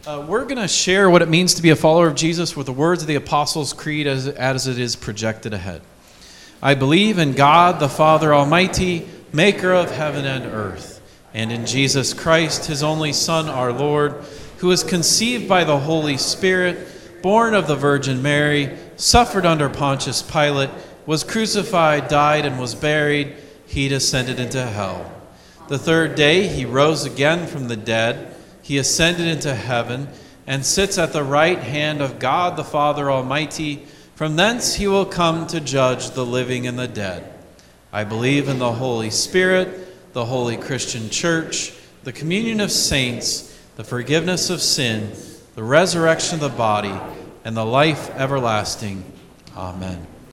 We're going to share what it means to be a follower of Jesus with the words of the Apostles' Creed as it is projected ahead. I believe in God, the Father Almighty, maker of heaven and earth, and in Jesus Christ, his only Son, our Lord, who was conceived by the Holy Spirit, born of the Virgin Mary, suffered under Pontius Pilate, was crucified, died, and was buried. He descended into hell. The third day he rose again from the dead. He ascended into heaven and sits at the right hand of God the Father Almighty. From thence he will come to judge the living and the dead. I believe in the Holy Spirit, the holy Christian Church, the communion of saints, the forgiveness of sin, the resurrection of the body, and the life everlasting. Amen.